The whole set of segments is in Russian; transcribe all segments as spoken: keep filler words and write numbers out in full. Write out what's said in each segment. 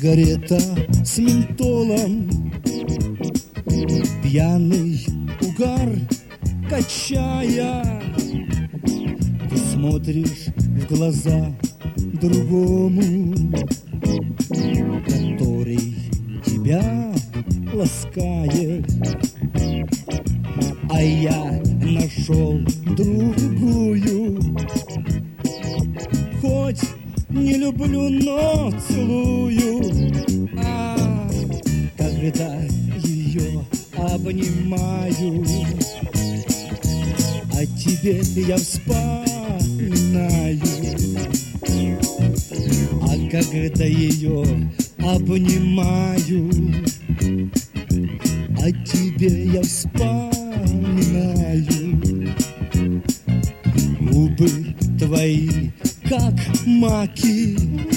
сигарета с ментолом, пьяный угар качая. Ты смотришь в глаза другому, который тебя ласкает. А я нашел другую, хоть не люблю, но целую. А когда ее обнимаю, о тебе я вспоминаю. А когда ее обнимаю, о тебе я вспоминаю. Губы твои, как маки,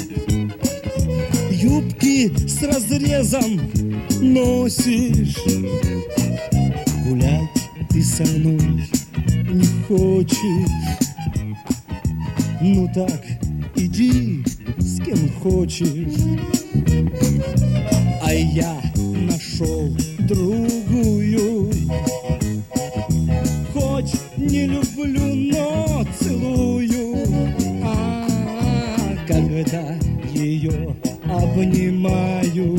юбки с разрезом носишь. Гулять ты со мной не хочешь, ну так иди с кем хочешь. А я нашел другую, хоть не люблю, но целую. А когда ее обнимаю,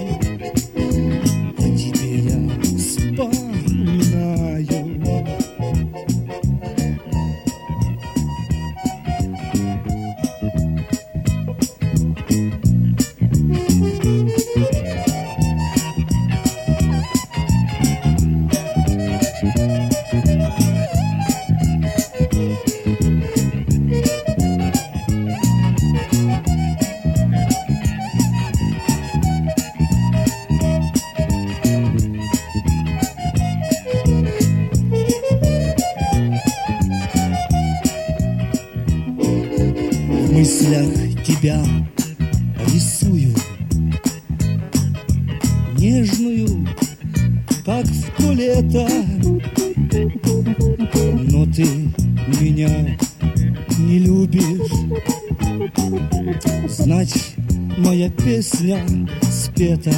о тебе я вспоминаю. В мыслях тебя рисую, нежную, как в то лето. Но ты меня не любишь, значит, моя песня спета.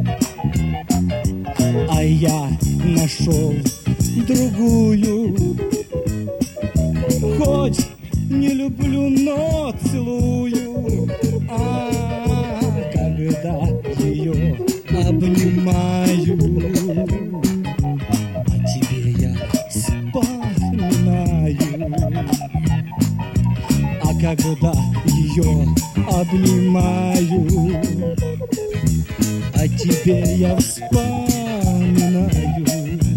А я нашел другую, хоть не люблю, но целую. А когда ее обнимаю, о тебе я вспоминаю. А когда ее обнимаю, о тебе я вспоминаю.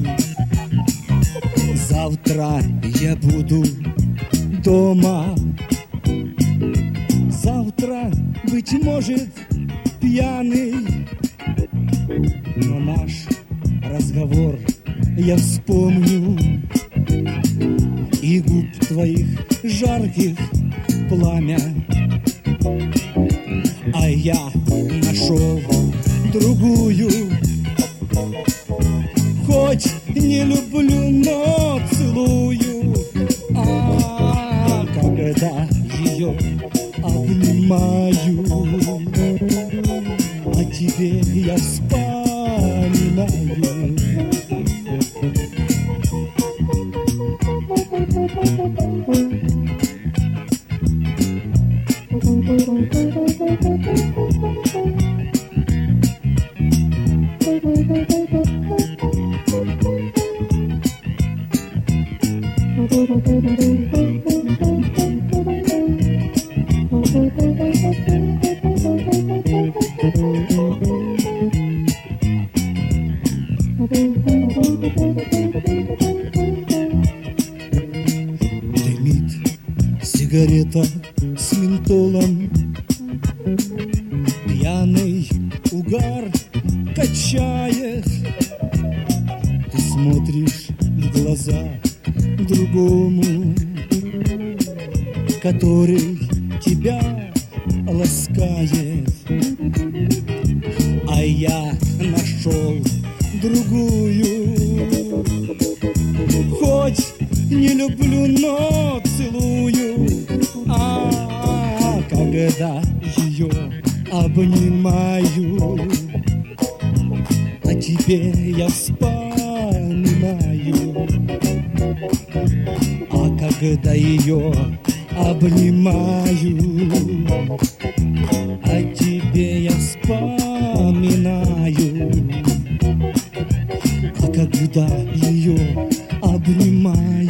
Завтра я буду дома, завтра, быть может, пьяный, но наш разговор я вспомню, и губ твоих жарких пламя. А я нашел другую, хоть не люблю, но целую. А когда ее обнимаю, о тебе я вспоминаю. Дымит сигарета с ментолом, пьяный угар качает. Ты смотришь в глаза другому, который тебя ласкает. А я нашел другую, хоть не люблю, но целую. А когда ее обнимаю, о тебе я вспоминаю. А когда ее обнимаю, о тебе я вспоминаю. А когда ее обнимаю,